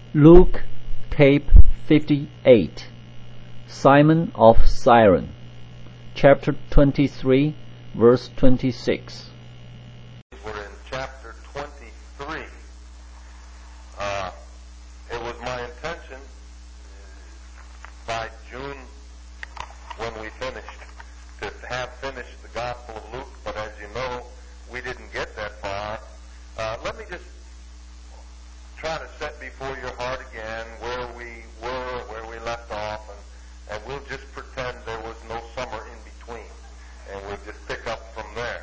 Luke tape 58 Simon of Cyrene, chapter 23, verse 26. We're in chapter 23. It was my intention by June, when we finished, to have finished the Gospel of Luke, but as you know, we didn't get that far. Let me just try to set before your heart again where we were, where we left off, and we'll just pretend there was no summer in between, and we'll just pick up from there.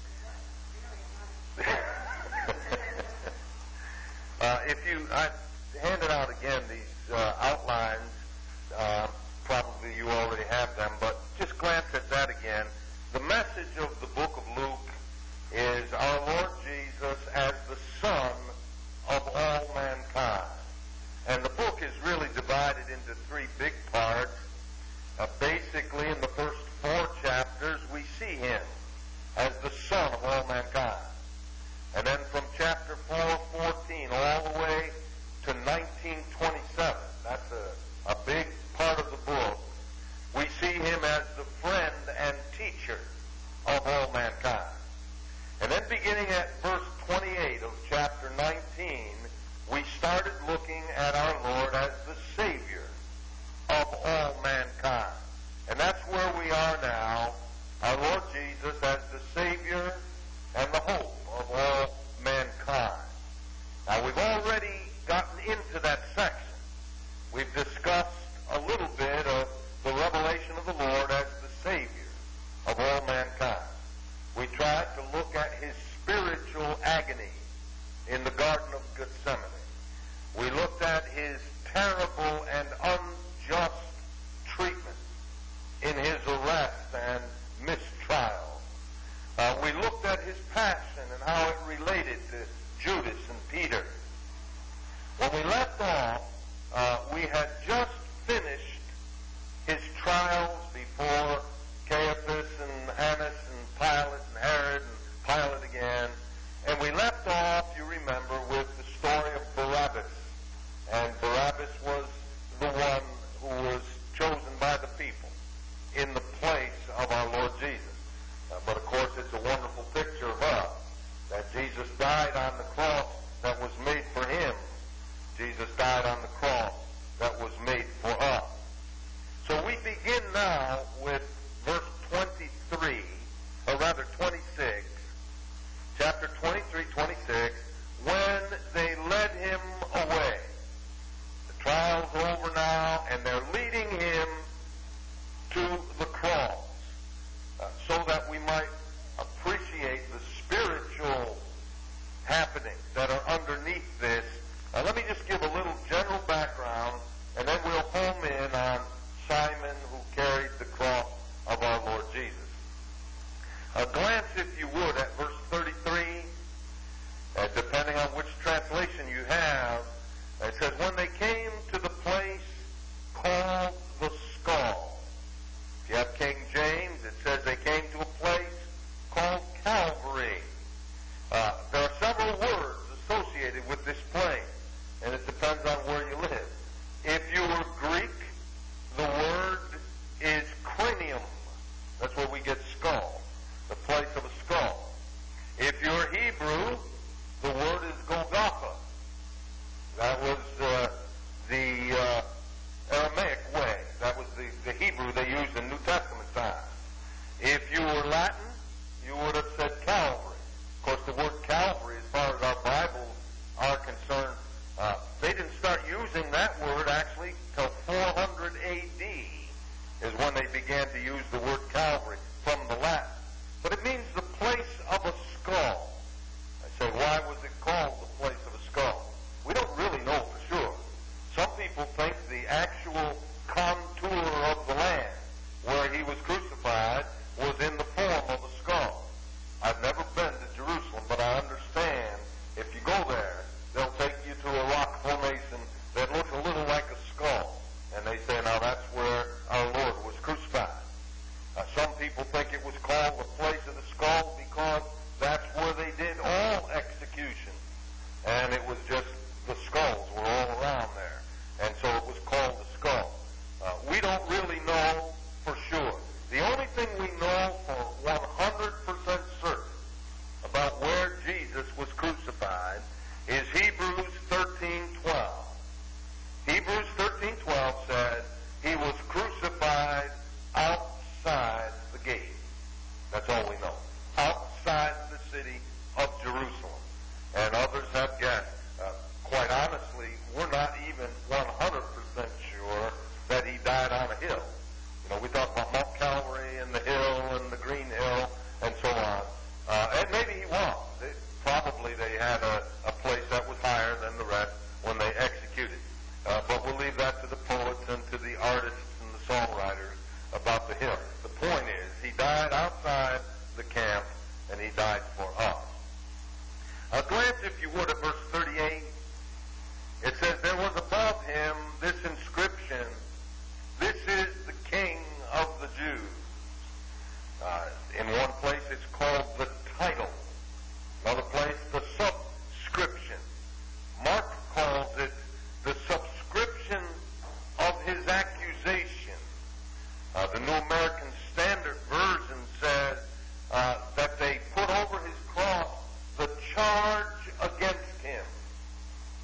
I handed out again these outlines. Probably you already have them, but just glance at that again. The message of the book of Luke is our Lord Jesus as the Son of all mankind. And the book is really divided into three big parts. Basically, in the first 4 chapters, we see him as the Son of all mankind. And then from chapter 4:14 all the way to 19:27, that's a big part of the book, we see him as the friend and teacher of all mankind. And then beginning at verse 28 of chapter 19, we started looking at our Lord as the Savior of all mankind. And that's where we are now, our Lord Jesus as the Savior and the hope of all mankind. Now, we've already gotten into that section. We've discussed a little bit of the revelation of the Lord as the Savior of all mankind. We tried to look at his spiritual agony in the Garden of Gethsemane. We looked at his terrible and unjust treatment in his arrest and mistrial. We looked at his passion and how it related to Judas and Peter. When we left off, we had just finished his trials before Caiaphas and Annas and Pilate and Herod and Pilate again. And we left off, you remember, with the story of Barabbas. And Barabbas was the one who was chosen by the people in the place of our Lord Jesus. But of course, it's a wonderful picture of us, that Jesus died on the cross that was made for him. Jesus died on the cross that was made for us. So we begin now with verse 23, or rather 26, chapter 23, 26, when they led him away. The trial's over now, and they're leading him to the cross, so that we might appreciate the spiritual happenings that are underneath this. Let me just give a little general background, and then we'll home in on Simon who carried the cross of our Lord Jesus. A glance, if you would, at verse 33, depending on which translation you have. It says, when they came to the place called the Skull. If you have King James, it says they came to a place called Calvary. There are several words associated with this place, and it depends on where you live. If you were Greek, the word is cranium. That's where we get skull, the place of a skull. If you're Hebrew, the word is Golgotha. That was the Aramaic way. That was the Hebrew they used in New Testament times. If you were Latin, you would have said Calvary. Of course, the word Calvary, as far as our Bibles are concerned, they didn't start using that word actually till 400 A.D. is when they began to use the word Calvary from the Latin. But it means the place of a skull. I say, why was it called the place of a skull? We don't really know for sure. Some people think the actual contour of the land where he was crucified was in the form of a skull. I've never been to Jerusalem, but I understand if you go there, they'll take you to a rock formation that looks a little like a skull. And they say, now that's where our Lord was crucified.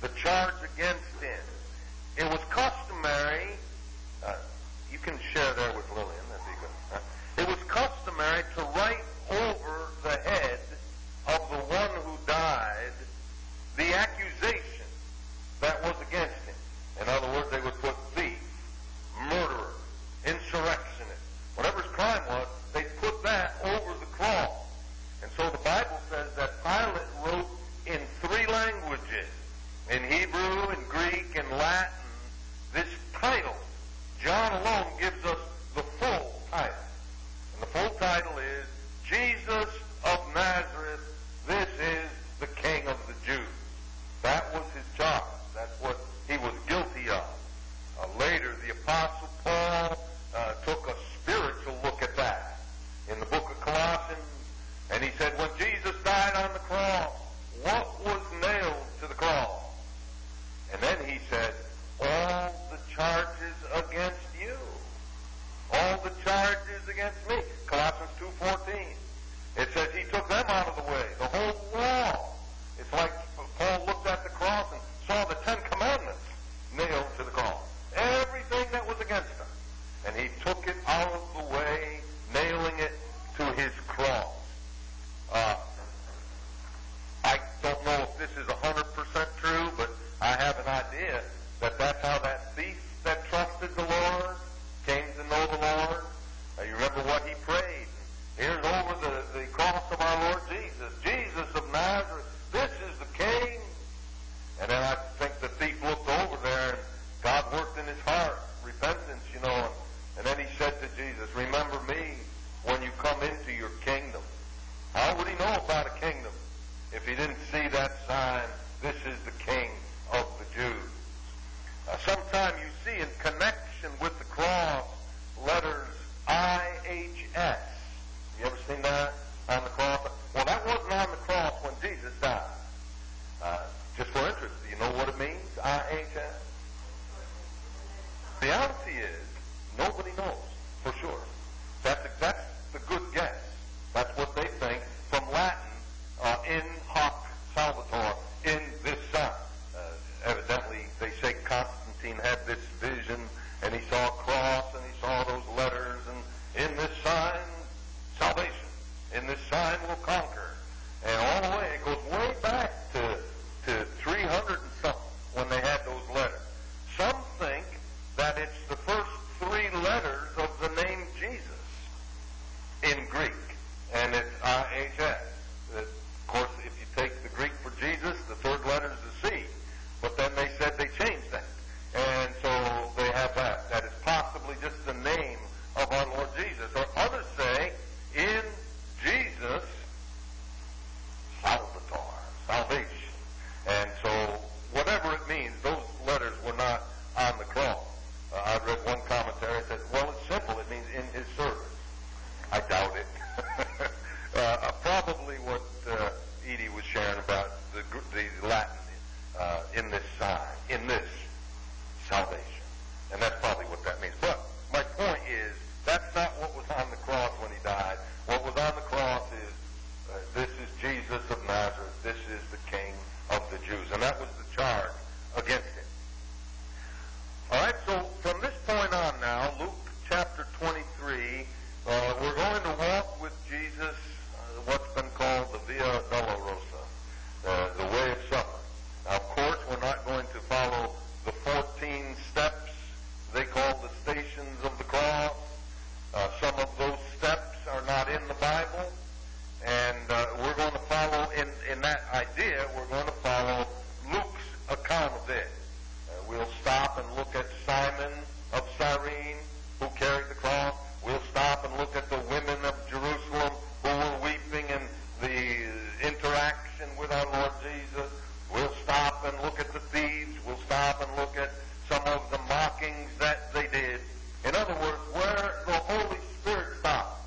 the charge against him. It was customary, you can share there with Lillian, that'd be good. It was customary to write over the head of the one who died the accusation that was against him. In other words, they would put thief, murderer, insurrectionist, whatever his crime was, they put that over the cross. And so the Bible says that Pilate wrote in 3 languages, in Hebrew, in Greek, and Latin, this title. John alone gives us the full title. And the full title is, Jesus of Nazareth, this is the King of the Jews. That was his charge. That's what he was guilty of. Later, the Apostle Paul took a spiritual look at that in the book of Colossians, and he said, when Jesus died on the cross, what was nailed to the cross? And then he said, all the charges against you. All the charges against me. Colossians 2:14. It says he took them out of the way. The whole law. It's like Paul looked at the cross and saw the 10 Commandments nailed to the cross. Everything that was against him. And he took it out of the way, nailing it to his cross. I don't know if this is 100% true, but I have an idea that that's how that thief that trusted the Lord came to know the Lord. You remember what he prayed. Here's over the cross of our Lord Jesus. Jesus of Nazareth, this is the King. And then I think the thief looked over there and God worked in his heart. Repentance, and then he said to Jesus, remember me when you come into your kingdom. How would he know about a kingdom if he didn't see that sign, this is the King of the Jews? Sometime you see in connection with the cross letters IHS. You ever seen that on the cross? Well, that wasn't on the cross when Jesus died. Just for interest, do you know what it means, IHS? The reality is, nobody knows for sure. That's the good guess. That's what they think from Latin, in hoc salvator, in this sign. Evidently, they say Constantine had this vision, and he saw a cross, and he saw those letters, and in this sign, salvation. In this sign, we'll conquer. And all the way, it goes way back to 300 and something when they had those letters. Some think that it's the first 3 letters of the name Jesus in Greek, and it's IHS. Of course, if you take the Greek for Jesus, the 3rd letter is the C. But then they said they changed that. And so they have that. That is possibly just the name of our Lord Jesus. Or others say, in Jesus, Salvator, salvation. And so, whatever it means, those letters were not on the cross. I read one commentary that said, well, it's simple. It means in his service. I doubt it. Probably what Edie was sharing about the Latin in this sign, in this salvation. And that's probably what that means. But my point is, that's not what was on the cross when he died. What was on the cross is, this is Jesus of Nazareth. This is the King of the Jews. And that was the charge against him. All right, so from this point on now, Luke chapter 23, we're going to walk with Jesus what's been called the Via Dolorosa, the way of suffering. Now, of course, we're not going to follow the 14 steps they call the stations of the cross. Some of those steps are not in the Bible, and we're going to follow, in that idea, we're going to follow Luke's account of this. We'll stop and look at Simon of Cyrene, who carried the cross. We'll stop and look at the women of Jerusalem who were weeping and the interaction with our Lord Jesus. We'll stop and look at the thieves. We'll stop and look at some of the mockings that they did. In other words, where the Holy Spirit stopped,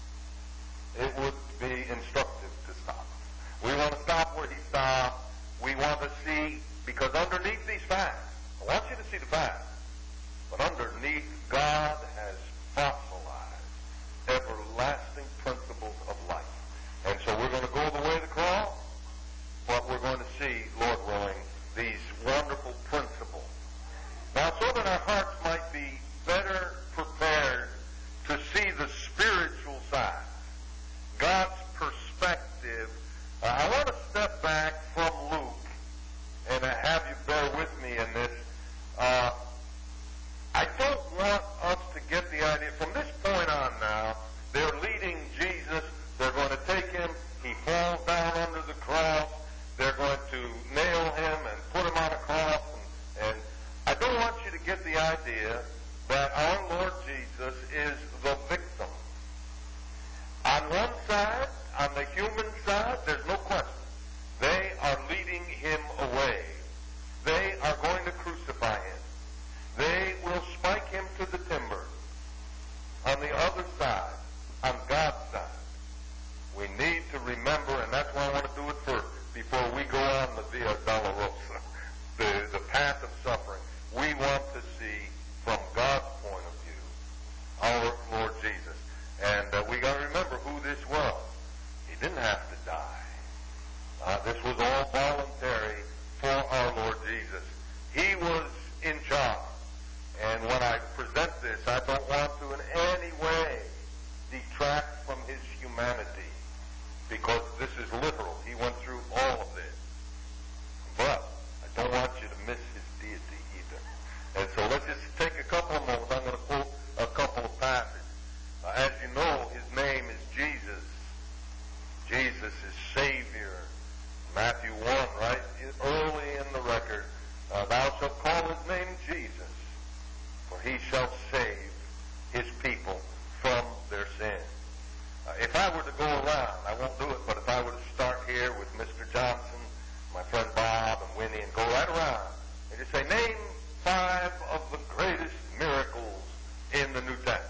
it would be instructive to stop. We want to stop where he stopped. We want to see, because underneath these facts, I want you to see the facts, but underneath, God has fossilized everlasting principles of life. And so we're going to go the way of the cross, but we're going to see, Lord willing, these wonderful principles. Now, so that our hearts might be better prepared to see the spiritual side, God's perspective, I want to step back from Luke and have you bear with me in this. I don't want us to get the idea, from this point on now, they're leading Jesus, they're going to take him, he falls down under the cross, they're going to nail him and put him on a cross, and I don't want you to get the idea that our Lord Jesus is the victim. On one side, on the human side, there's no question. They are leading him away. They are going to crucify him. They will spike him to the timber. On the other side, on God's side, we need to remember, and that's why I want to do it first, before we go on the Via Dolorosa, the path of suffering. We want to see from God's point of view our Lord Jesus. And we got to remember who this was. He didn't have to die. This was all voluntary for our Lord Jesus. He was in charge. And when I present this, I don't want to in any way detract from his humanity, because this is literal. He went through all of this. But I don't want you to miss his deity either. And so let's just take a couple of moments. I'm going to quote a couple of passages. As you know, his name is Jesus. Jesus is Savior. Matthew 1, right? Early in the record, thou shalt call his name Jesus, for he shall save his people from their sin. If I were to go around, I won't do it, but if I were to start here with Mr. Johnson, my friend Bob and Winnie, and go right around, and just say, name 5 of the greatest miracles in the New Testament.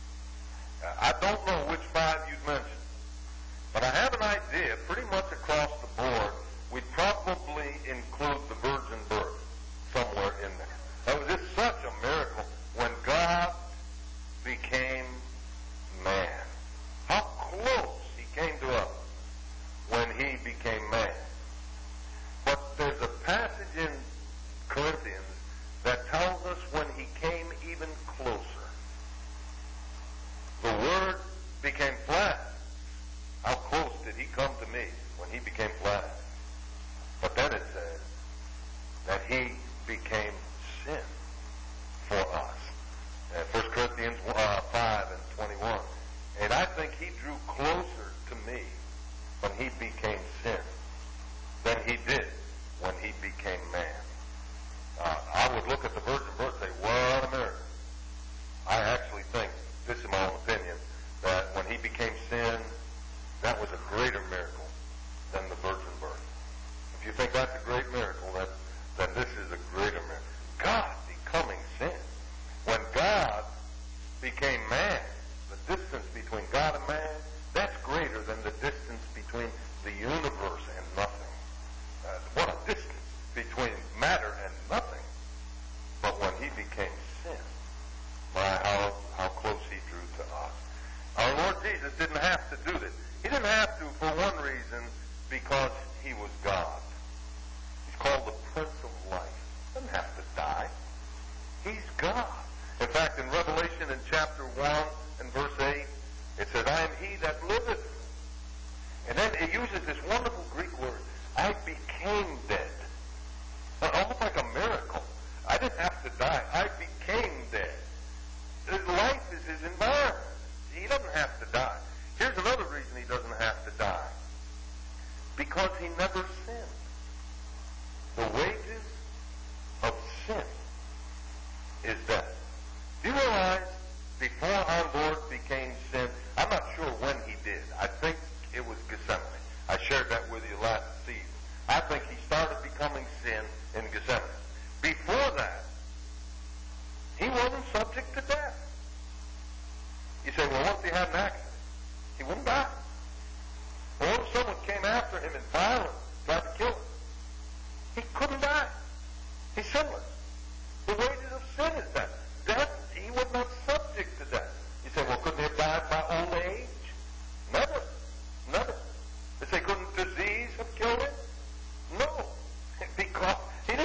I don't know which 5 you'd mention, but I have an idea, pretty much across the board, we'd probably include the virgin birth somewhere in there. That was just such a miracle when God became man. How close he came to us when he became man. But there's a passage in Corinthians that tells us when he came even closer. The Word became flesh. How close did he come to me when he became flesh? But then it says that he became sin for us. 1 Corinthians 5 and 21. And I think he drew closer to me when he became sin than he did when he became man. I would look at the virgin birth and say, what a miracle. I actually think, this is my own opinion, that when he became sin, that was a greater miracle than the virgin birth. If you think that's a great miracle, then this is a greater miracle. God becoming sin. When God became man, the distance between God and man, that's greater than the distance between the universe and nothing. What a distance between matter and nothing. But when he became sin, my, how close he drew to us. Our Lord Jesus didn't have to do this. He didn't have to, for one reason, because he was God. He's called the Prince of Life. He doesn't have to die. He's God. In fact, in Revelation in chapter 1 and verse 8, it says, I am he that liveth. And then it uses this wonderful Greek word, I became dead. Almost like a miracle. I didn't have to die. I became dead. His life is his environment. He doesn't have to die. Here's another reason he doesn't have to die. Because he never sinned. The wages of sin is death. Do you realize before our Lord became sin, I'm not sure when he did. I think it was Gethsemane. I shared that with you last season. I think he started becoming sin in Gethsemane. Before that, he wasn't subject to death. You say, well, what if he had an accident? He wouldn't die. Or if someone came after him in violence, tried to kill him, he couldn't die. He's sinless. The wages of sin is death. Death, he was not subject to death. You say, well, couldn't he have died by old age? Never. Never. They say, couldn't disease have killed him? No. Because he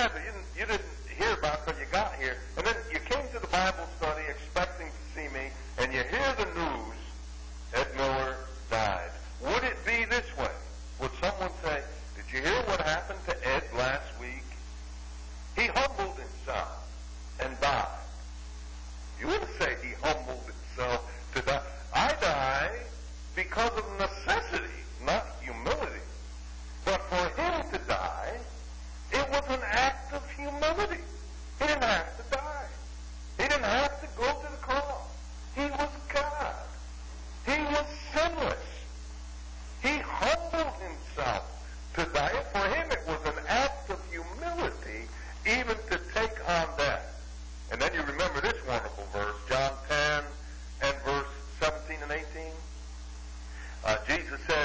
imagine, you didn't hear about it until you got here, and then you came to the Bible study expecting to see me, and you hear the news, Ed Miller died. Would it be this way? Would someone say, did you hear what happened to Ed last week? He humbled himself and died. You wouldn't say he humbled himself to die. I die because of necessity, not humility. But for him to die, it was an act of humility. He didn't have to die. He didn't have to go to the cross. He was God. He was sinless. He humbled himself to die. And for him it was an act of humility even to take on death. And then you remember this wonderful verse, John 10 and verse 17 and 18. Jesus said,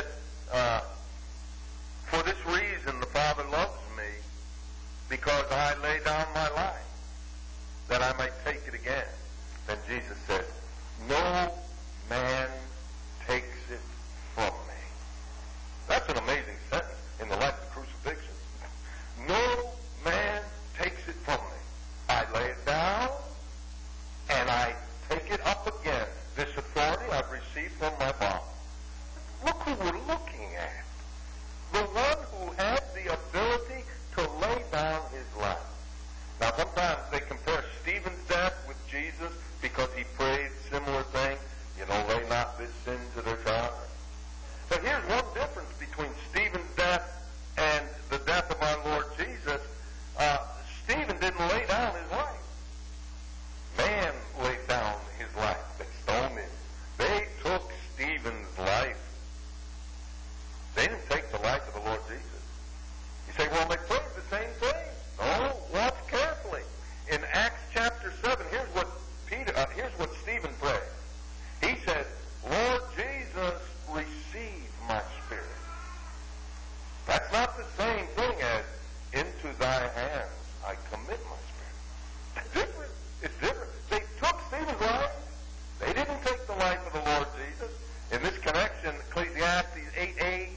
for this reason the Father loves me, because I lay down my life, that I might take it again. Then Jesus said, no man takes it from me. That's an amazing sentence in the life of crucifixion. No man takes it from me. I lay it down, and I take it up again. This authority I've received from my Father. Look who we're looking at. The one who had the ability to lay down his life. Now, sometimes they compare Stephen's death with Jesus because he prayed similar things. Lay not this sin to their child. But here's one difference between Stephen's death and the death of our Lord Jesus. Stephen didn't lay down his life. Man laid down his life. They stoned him. They took Stephen's life. They didn't take the life of the Lord Jesus. You say, well, they prayed the same thing. No, watch carefully. In Acts chapter 7, here's what Stephen prayed. He said, Lord Jesus, receive my spirit. That's not the same thing as into thy hands I commit my spirit. It's different. It's different. They took Stephen's life. They didn't take the life of the Lord Jesus. In this connection, Ecclesiastes 8:8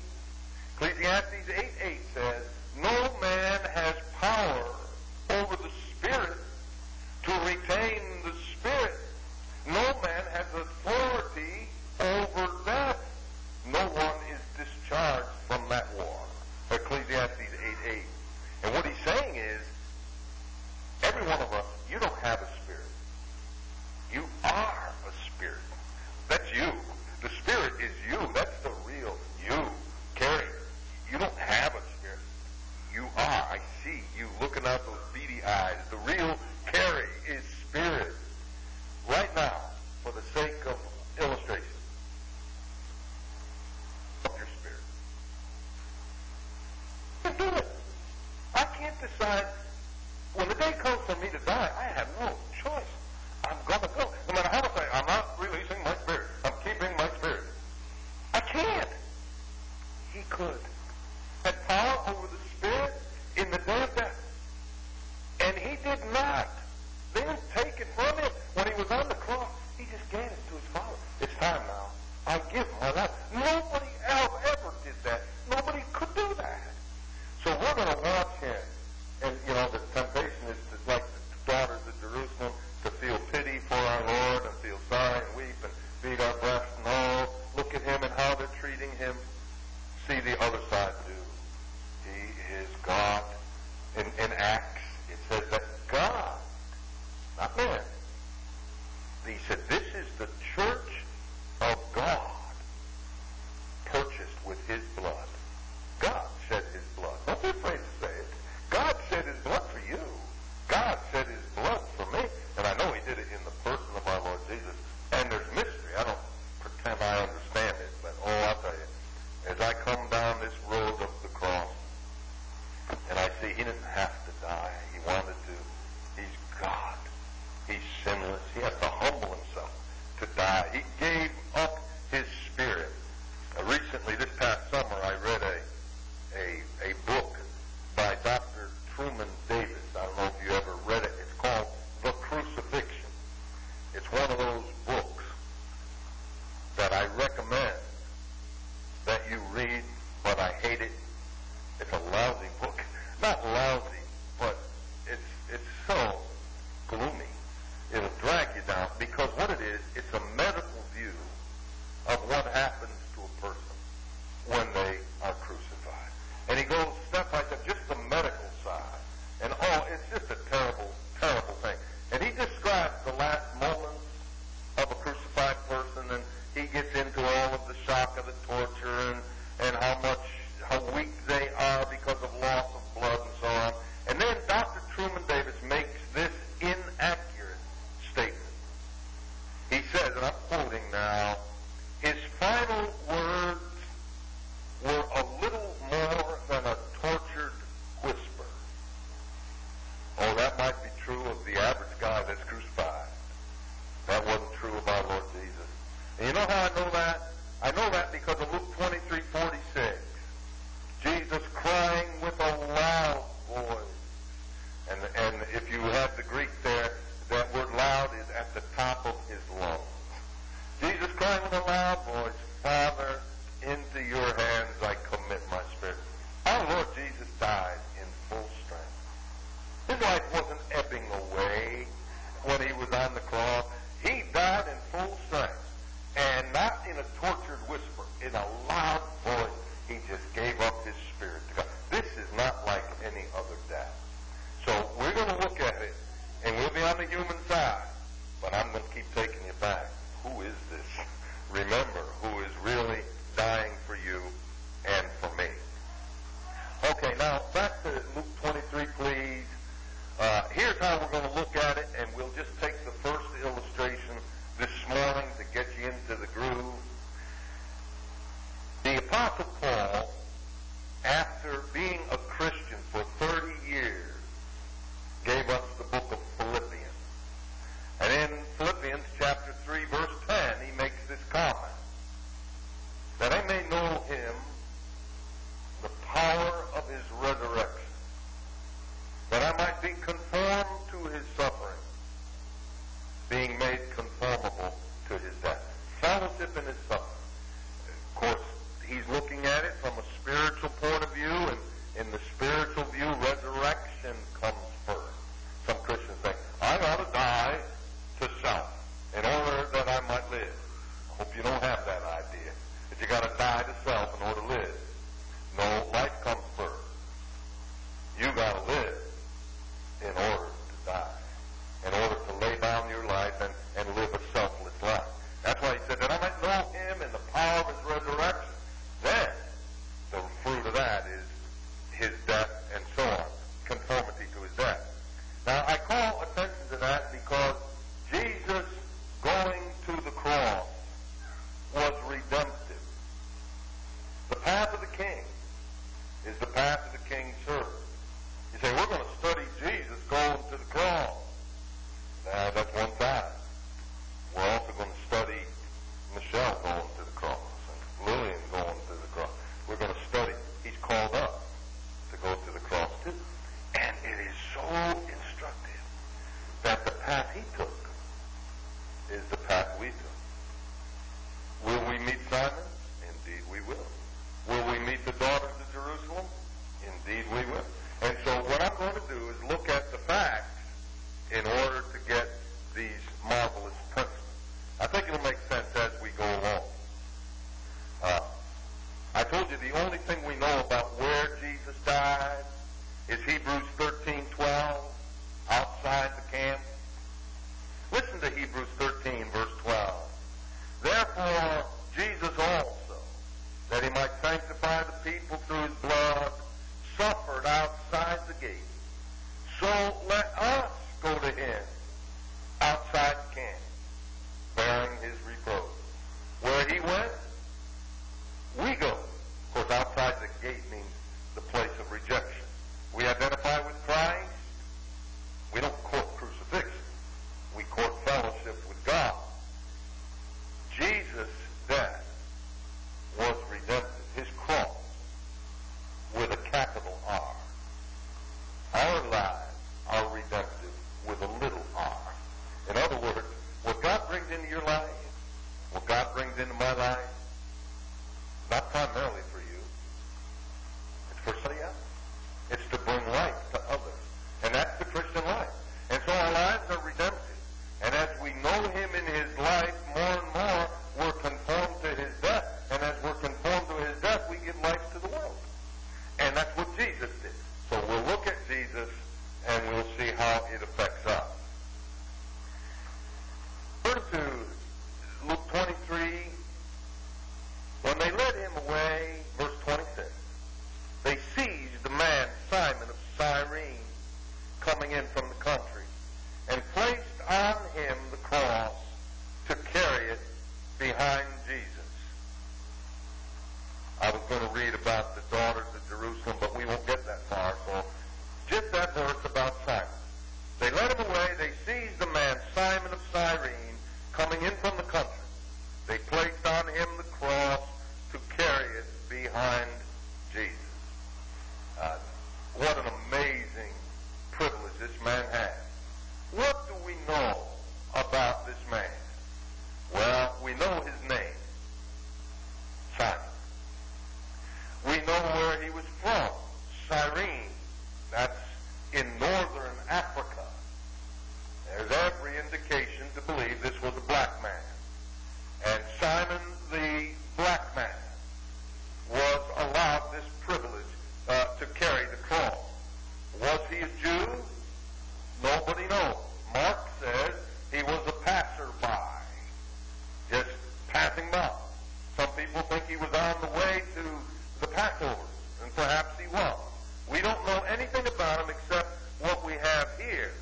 says, no man has power over the Spirit to retain the Spirit. No man has authority over death. No one is discharged from that war. Ecclesiastes 8:8. And what he's saying is, every one of us, you don't have a spirit. You are a spirit. That's you. The Spirit is you. That's the real you. Carrie, you don't have a spirit. You are. I see you looking out those beady eyes. The real Carrie is spirit. Right now, for the sake of illustration, of your spirit. You do it. I can't decide. When the day comes for me to die, I have no choice. I'm going to go. No matter how much I'm not releasing my spirit. I'm keeping my spirit. I can't. He could. Had power over the spirit in the day of death. And he did not. They didn't take it from him. When he was on the cross, he just gave it to his Father. It's time now. I give my life. Nobody else ever did that. Nobody could do that. So we're going to watch him. And, the temptation is to, like the daughters of Jerusalem, to feel pity for our Lord and feel sorry and weep and beat our breasts. No, look at him and how they're treating him. See the other side too. He is God. In Acts, it says that God, not man. He said, this is the church of God, purchased with his blood. God shed his blood. Don't be afraid to say it. God shed his blood for you. God shed his blood for me. And I know he did it in the person of our Lord Jesus. And there's mystery. I don't pretend I understand it. But, I'll tell you, as I come down this road of the cross, and I see he didn't have to die. He wanted to. He's God. He's sinless. He has to humble himself to die. He gave up his spirit. Recently, this past summer, I read a book by Dr. Truman Davis. I don't know if you ever read it. It's called The Crucifixion. It's one of those books that I recommend that you read, but I hate it. It's a lousy book. Not lousy, but average guy that's crucified. That wasn't true of our Lord Jesus. And you know how I know that? I know that because of Luke 23:46. Jesus crying with a loud voice. And if you have the Greek there, that word loud is at the top of his lungs. Jesus crying with a loud voice, Father, into your hands I commit my spirit. Our Lord Jesus died in full strength. His life wasn't ebbing away when he was on the cross. He died in full strength. And not in a tortured whisper, in a loud voice, he just gave up his spirit to God. This is not like any other death. So we're going to look at it, and we'll be on the human side, but I'm going to keep taking you back. Who is this? Remember, who is really dying for you and for me. Okay, now back to Luke 23, please. Here's how we're going to look at it, and we'll just take the first illustration this morning to get you into the groove. The Apostle Paul, after being a Christian for 30 years, gave us the book of Philippians. And in Philippians chapter 3, verse 10, he makes this comment, that I may know him, the power of his resurrection, that I might be conformed to his suffering, being made conformable to his death. Fellowship in his suffering. Of course, he's looking at it from a spiritual point of view, and in the spiritual view, resurrection comes first. Some Christians think, I ought to die to self in order that I might live. I hope you don't have that idea, that you got to die to self in order to live. No, life comes first. You got to live in order to die, in order to lay down your life and live a selfless life. That's why he said that I might know him in the power of his resurrection. Then the fruit of that is his death and so on, conformity to his death. Now I call attention to that because Jesus going to the cross was redemptive. The path of the king is the path of the king's servant. You say, we're going to study Jesus going to the cross. Now, that's one side. We're also going to study Michelle going to the cross and Lillian going to the cross. We're going to study. He's called us to go to the cross too. And it is so instructive that the path he took is the path we took. Will we meet Simon? Indeed we will. Will we meet the daughters of Jerusalem? Indeed we will. And so what I'm going to do is look at the facts in order to get these marvelous principles. I think it'll make sense as we go along. I told you the only thing we know about where Jesus died is Hebrews 13:12, outside the camp. Listen to Hebrews 13, verse 12. Therefore, Jesus also, that he might sanctify the people through his blood, suffered outside the gate. So let us go to him outside the camp, bearing his reproach. Where he went, we go. Of course, outside the gate means the place of rejection. We identify with Christ. We don't court crucifixion. We court fellowship with God. Jesus' death was redemptive. His cross, with a capital R. Our lives are redemptive with a little r. In other words, what God brings into your life, what God brings into my life, not primarily for you, it's for somebody else. It's to bring life to others. And that's the Christian life. And so our lives are redemptive. And as we know him in his life more and more, we're conformed to his death. And as we're conformed to his death, we give life to the world. And that's what Jesus did. So we'll look at Jesus and we'll see how it affects us. Turn to Luke 23. When they led him away, verse 26, they seized the man, Simon of Cyrene, coming in from the country, and placed on him the cross to carry it behind Jesus. I was going to read about the daughters of Jerusalem, but we won't get that far, so just that verse about Simon. They led him away. They seized the man, Simon of Cyrene, coming in from the country. They placed on him the cross to carry it behind Jesus. What an amazing privilege this man had. What do we know about this man? Well, we know his name, Simon. We know where he was from, Cyrene. That's in northern Africa. There's every indication to believe this was a black man. And Simon the black man was allowed this privilege to carry the cross. Was he a Jew? Nobody knows. Mark says he was a passerby, just passing by. Some people think he was on the way to the Passover, and perhaps he was. We don't know anything about him except what we have here.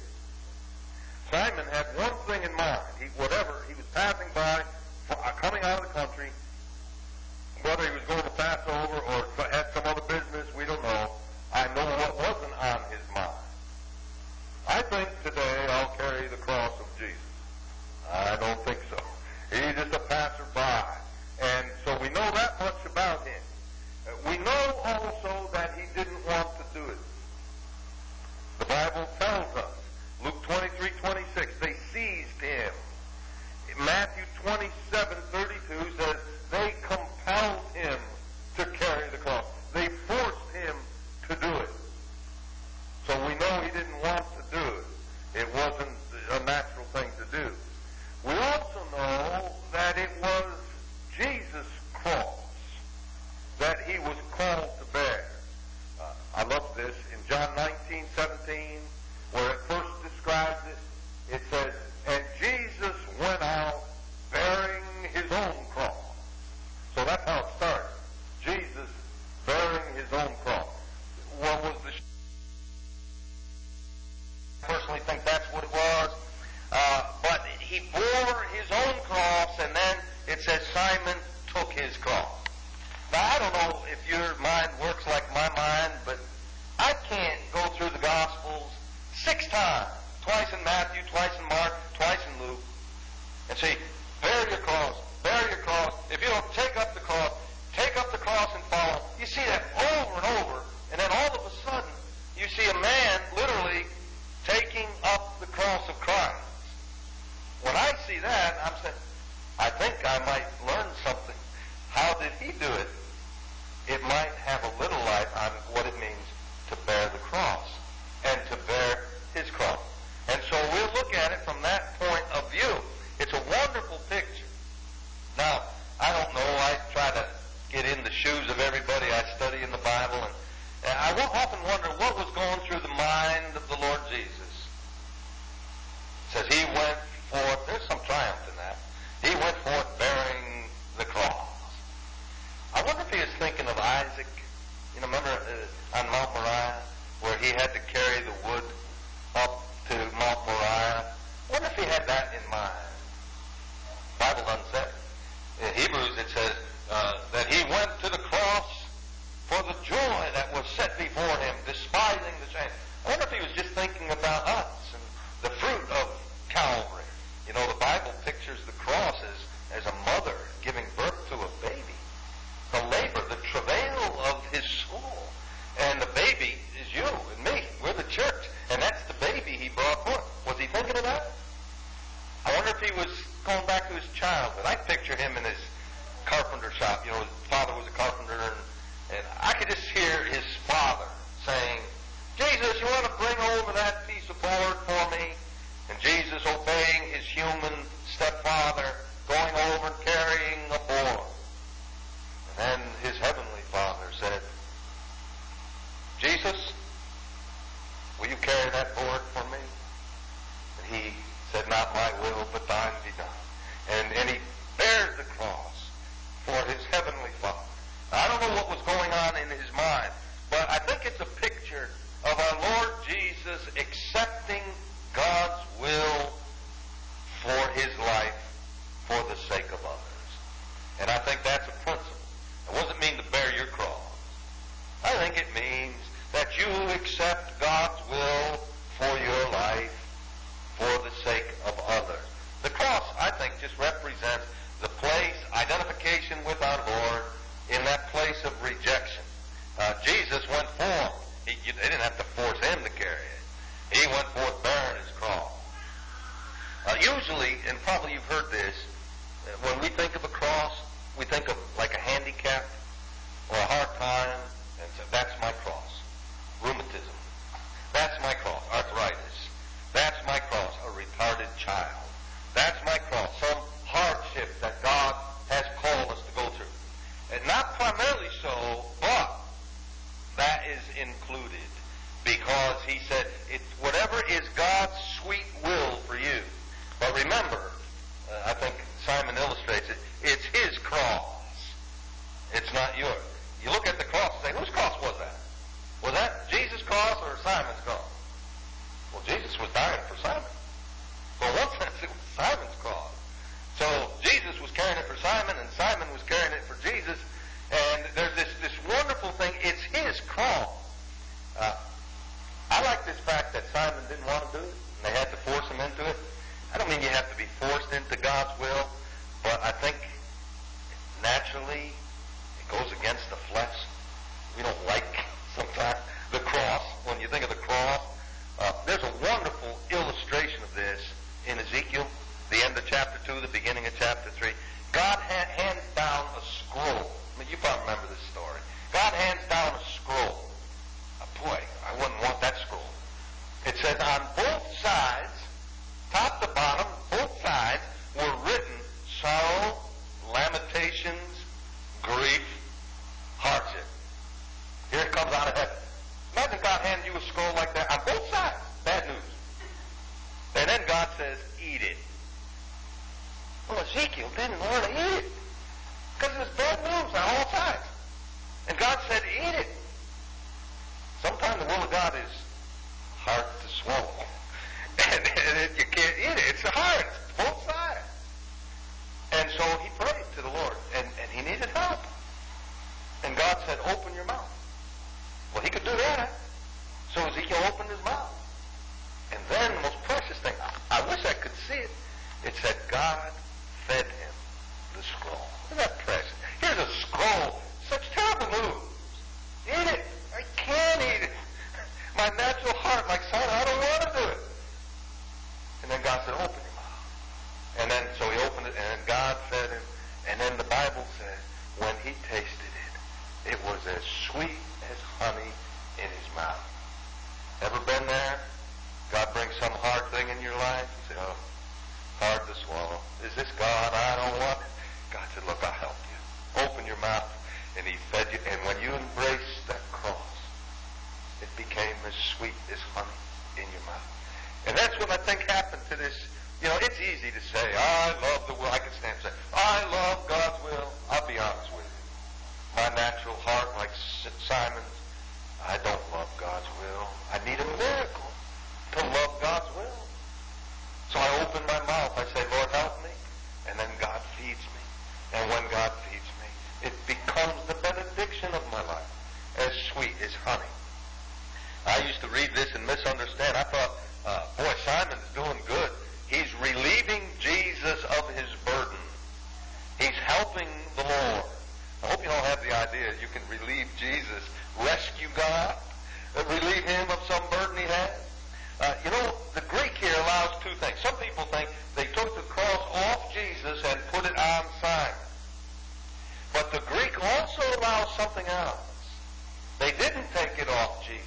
Simon had one thing in mind. He was passing by, coming out of the country, whether he was going to Passover or had some other business, we don't know. I know what wasn't on his mind. I think today I'll carry the cross of Jesus. I don't think so. He's just a passerby. And so we know that much about him. We know also that he didn't want to do it. The Bible tells us, Luke 23:26, they seized him. Matthew 27:32 says they compelled him to carry the cross. They forced him to do it. So we know he didn't want to do it. It wasn't a natural thing to do. We also know that it was Jesus' cross that he was called to bear. I love this. In John 19:17, where it first describes it, it says, and Jesus went out bearing his own cross. So that's how it started. Jesus bearing his own cross. What was the... I personally think that's what it was. But he bore his own cross, and then it says Simon took his cross. Now, I don't know if your mind works like my mind, but I can't go through the Gospels 6 times. Twice in Matthew, twice in Mark, twice in Luke, and say, bear your cross, bear your cross. If you don't take up the cross and follow. You see that over and over, and then all of a sudden, you see a man literally taking up the cross of Christ. When I see that, I'm saying, I think I might learn something. How did he do it? It might have a little light on what it means to bear the cross and to bear his cross. And so we'll look at it from that point of view. It's a wonderful picture. Now, I don't know, I try to get in the shoes of everybody I study in the Bible, and I often wonder what was going through the mind of the Lord Jesus. It says he went forth, there's some triumph in that, he went forth bearing the cross. I wonder if he was thinking of Isaac. You know, remember on Mount Moriah, where he had to carry the wood up to Mount Moriah? I wonder if he had that in mind. The Bible doesn't say. In Hebrews it says that he went to the cross for the joy that was set before him, despising the shame. I wonder if he was just thinking about us and the fruit of Calvary. You know, the Bible pictures the cross as a mother giving birth to a baby. The labor, the travail of his soul. And the baby is you and me. We're the church. And that's the baby he brought forth. Was he thinking of that? I wonder if he was going back to his childhood. I picture him in his carpenter shop. You know, his father was a carpenter, and I could just hear his father saying, Jesus, you want to bring over that piece of board for me? And Jesus, obeying his human stepfather, going over and carrying a board. And his heavenly Father said, Jesus, will you carry that board for me? And he said, not my will, but thine be done. And he bears the cross for his heavenly Father. Now, I don't know what was going on in his mind, but I think it's a picture of our Lord Jesus accepting God's will for his life for the sake of others. And I think that's a principle. It doesn't mean to bear your cross. I think it means that you accept God's will for your life They didn't have to force him to carry it. He went forth bearing his cross. Usually, and probably you've heard this, when we think of a cross, we think of like a handicap or a hard time, and so that's my cross. Rheumatism. That's my cross. Arthritis. That's my cross. A retarded child. That's my cross. Some hardship that God has called us to go through. And not primarily so, but that is included. Because he said, it's whatever is God's sweet will for you. But remember, I think Simon illustrates it, it's his cross. It's not yours. You look at the cross and say, whose cross was that? Was that Jesus' cross or Simon's cross? Well, Jesus was dying for Simon. So in one sense, it was Simon's cross. So Jesus was carrying it for Simon, and Simon was carrying it for Jesus. And there's this wonderful thing. It's his cross. I like this fact that Simon didn't want to do it, and they had to force him into it. I don't mean you have to be forced into God's will, but I think naturally it goes against the flesh. We don't like sometimes the cross. When you think of the cross, there's a wonderful illustration of this in Ezekiel, the end of chapter 2, the beginning of chapter 3. God hands down a scroll. I mean, you probably remember this story. God hands down a scroll. Boy, I wouldn't want that scroll. It says on both sides, top to bottom, both sides, were written sorrow, lamentations, grief, hardship. Here it comes out of heaven. Imagine God handing you a scroll like that on both sides. Bad news. And then God says, eat it. Well, Ezekiel didn't want to eat it because it was bad news on all sides. And God said, eat it. Sometimes the will of God is hard to swallow. And you can't eat it. It's hard. It's both sides. And so he prayed to the Lord, and he needed help. And God said, open your mouth. Well, he could do that. So Ezekiel opened his mouth. And then the most precious thing, I wish I could see it, it said God fed him the scroll. Isn't that precious? Here's a scroll. Such terrible news. Eat it. I can't eat it. My natural heart, like, son, I don't want to do it. And then God said, open your mouth. And then, so he opened it, and then God fed him. And then the Bible says, when he tasted it, it was as sweet as honey in his mouth. Ever been there? God brings some hard thing in your life. You say, oh, hard to swallow. Is this God? I don't want it. God said, look, I'll help you. Open your mouth. And he fed you. And when you embraced that cross, it became as sweet as honey in your mouth. And that's what I think happened to this. You know, it's easy to say, I love the will. I can stand and say, I love God's will. I'll be honest with you. My natural heart, like Simon's, I don't love God's will. I need a miracle to love God's will. So I open my mouth. I say, Lord, help me. And then God feeds me. And when God feeds me, it becomes the benediction of my life, as sweet as honey. I used to read this and misunderstand. I thought, boy, Simon's doing good. He's relieving Jesus of his burden. He's helping the Lord. I hope you don't have the idea you can relieve Jesus, rescue God, relieve him of some burden he has. You know, the Greek here allows two things. Some people think they took the cross off Jesus and put it on Simon. But the Greek also allows something else. They didn't take it off Jesus.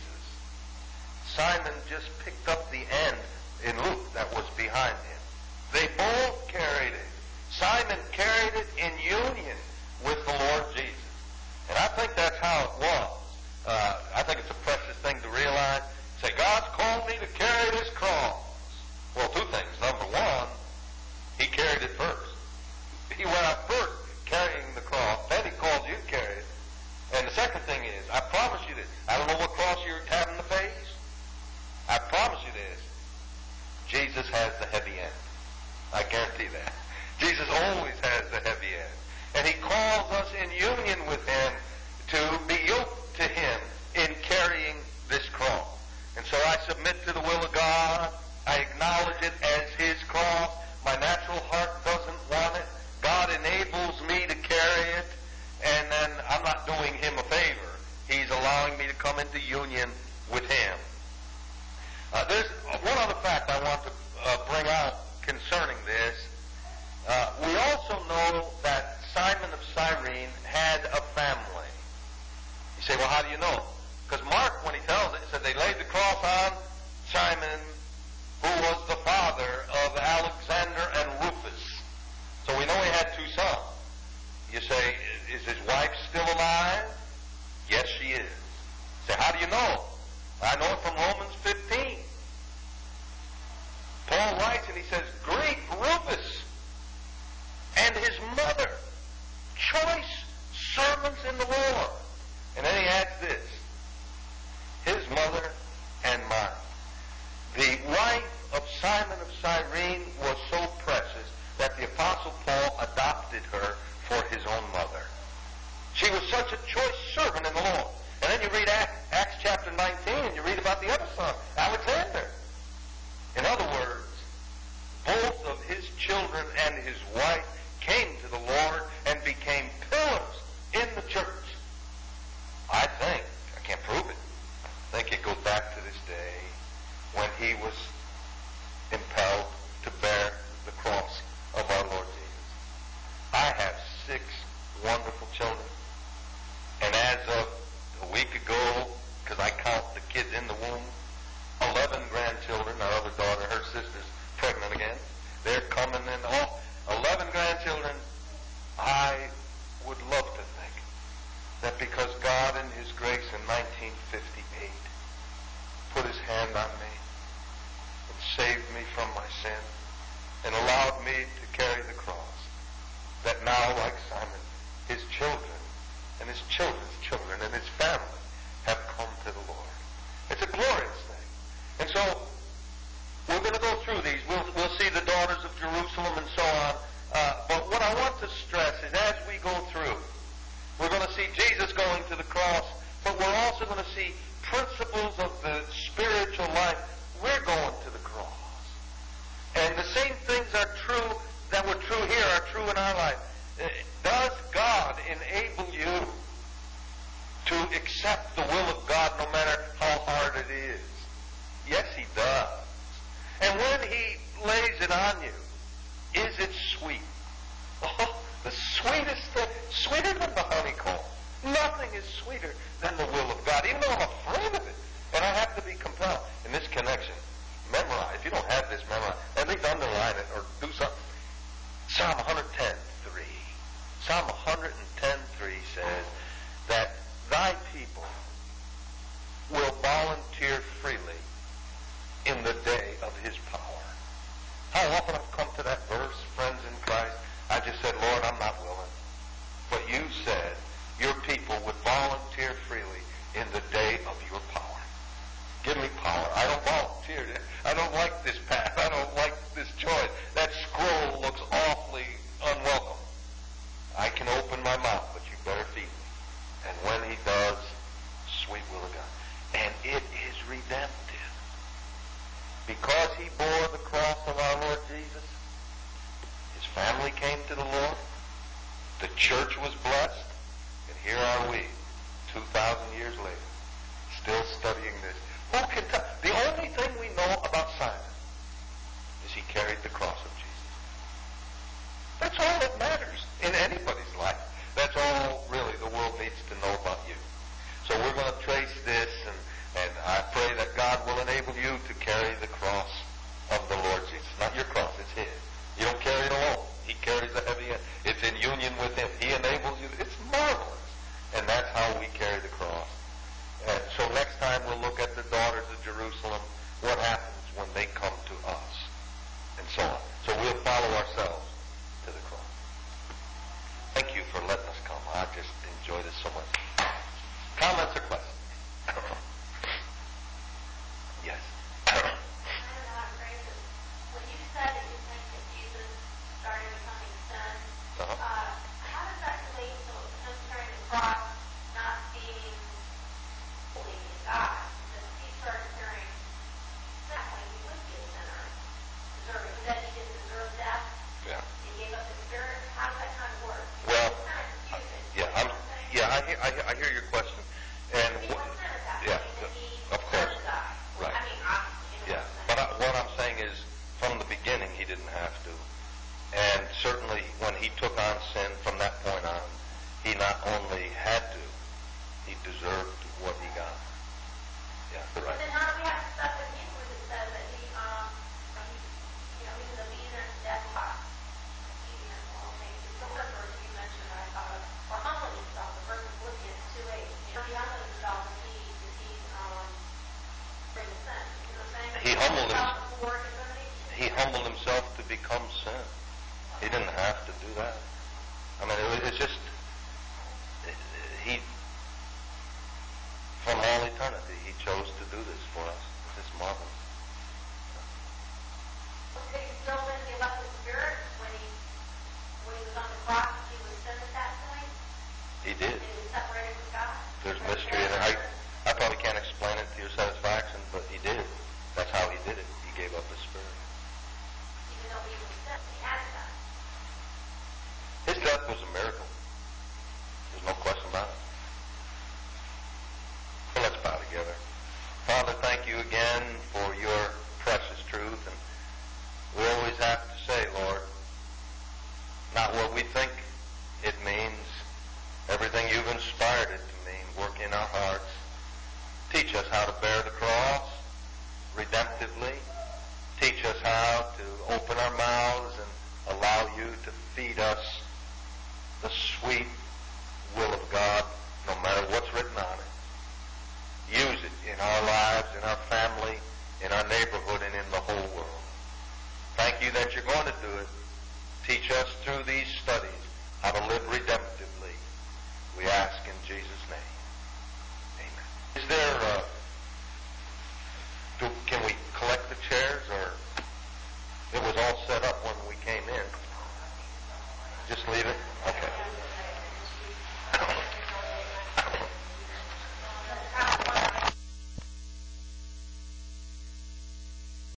Simon just picked up the end in Luke that was behind him. They both carried it. Simon carried it in union with the Lord Jesus. And I think that's how it was. I think it's a precious thing to realize. Say, God's called me to carry this cross. Well, two things. Number one, he carried it first. He went out first carrying the cross. Then he called you to carry it. And the second thing is, I promise you this. I don't know what cross you're having to face. I promise you this. Jesus has the heavy end. I guarantee that. Jesus always has the heavy end. And he calls us in union with him to be yoked to him in carrying this cross. And so I submit to the will of God. I acknowledge it as his cross. My natural heart doesn't want it. God enables me to carry it. And then I'm not doing him a favor. He's allowing me to come into union with him. There's one other fact I want to bring out concerning this. We also know that Simon of Cyrene had a family. You say, well, how do you know? Because Mark, when he tells it, said they laid the cross on Simon, who was the father of Alexander and Rufus. So we know he had two sons. You say, is his wife still alive? Yes, she is. You say, how do you know? I know it from Romans 15. Paul writes and he says, Greek Rufus and his mother, choice servants in the Lord. And then he adds this, his mother and mine. The wife of Simon of Cyrene was so precious that the Apostle Paul adopted her for his own mother. She was such a choice servant in the Lord. And then you read Acts chapter 19 and you read about the other son, Alexander. In other words, both of his children and his wife came to the Lord and became pillars in the church. I can't prove it, I think it goes back to this day when he was impelled to bear the cross of our Lord Jesus. I have 6 wonderful children. And as of a week ago, because I count the kids in the womb, 11 grandchildren. Our other daughter, her sister's pregnant again. They're coming in. 11 grandchildren. I would love to think that because God in his grace in 1958 put his hand on me and saved me from my sin and allowed me to carry the cross, that now, like Simon, his children and his children's children and his family have come to the Lord. It's a glorious thing. And so, we're going to go through these. We'll see the daughters of Jerusalem and so on. But what I want to stress is as we go through, we're going to see Jesus going to the cross, but we're also going to see principles of the spiritual life. We're going to the cross. And the same things are true that were true here are true in our life. Does God enable you to accept the will of God no matter how hard it is? Yes, he does. And when he lays it on you, is it sweet? Oh, the sweetest thing, sweeter than the honeycomb. Nothing is sweeter than the will of God, even though I'm afraid of it. And I have to be compelled. In this connection, memorize. If you don't have this memorized, at least underline it or do something. Psalm 110:3. Psalm 110:3 says that thy people will volunteer freely in the day of his power. How often I've come to that verse, friends in Christ, I just said, Lord, I'm not willing. But you said your people would volunteer freely in the day of your power. Give me power. I don't volunteer. I don't like this path. I don't like this choice. That scroll looks awfully unwelcome. I can open my mouth, but you better feed me. And when he does, sweet will of God. And it is redemptive. Because he bore the cross of our Lord Jesus, his family came to the Lord, the church was blessed, and here are we, 2,000 years later, still studying this. Who can tell? The only thing we know about Simon is he carried the cross of Jesus. That's all that matters in anybody's life. That's all, really, the world needs to know about you. So we're going to trace this, and I pray that God will enable you to carry the cross of the Lord Jesus. Not your cross, it's his. You don't carry it alone. He carries the heavy end. It's in union with him. He enables you. It's marvelous. And that's how we carry the cross. And so next time we'll look at the daughters of Jerusalem, what happens when they come to us, and so on. So we'll follow ourselves to the cross. Thank you for letting us come. I just enjoyed it so much. Comments or questions? Yes. I don't know, I'm gracious. When you said that you think that Jesus started becoming sin, how does that relate to him carrying the cross not being holy in God? Because he started carrying sin when he would be a sinner, that he didn't deserve death. Yeah. He gave up his spirit. How does that kind of work? Well, it's kind of confusing. I hear your question. And He was sin at that yeah, point, that he of course. only had to, he deserved what he got. Yeah, right. Then how do we have stuff in Hebrews that says that he was obedient unto death by obedient? Well, maybe it's the one verse you mentioned that I thought of. Or humbling himself, the verse in Philippians 2:8. He humbled himself and he bring the sin. You know what I'm saying? He humbled himself to become sin. He didn't have to do that. I mean, it's just, he, from all eternity, he chose to do this for us. It's just marvelous. Did he still then give up his spirit when he was on the cross? He was sin at that point? He did. And he was separated from God? There's mystery in it. I probably can't explain it to your satisfaction, but he did. That's how he did it. He gave up his spirit. Even though he was sin, he had to die. His death was a miracle. There's no question about it. So let's bow together. Father, thank you again for your precious truth. And we always have to say, Lord, not what we think it means, everything you've inspired it to mean, work in our hearts. Teach us how to bear the cross redemptively. Teach us how to open our mouths and allow you to feed us the sweet will of God, no matter what's written on it. Use it in our lives, in our family, in our neighborhood, and in the whole world. Thank you that you're going to do it. Teach us through these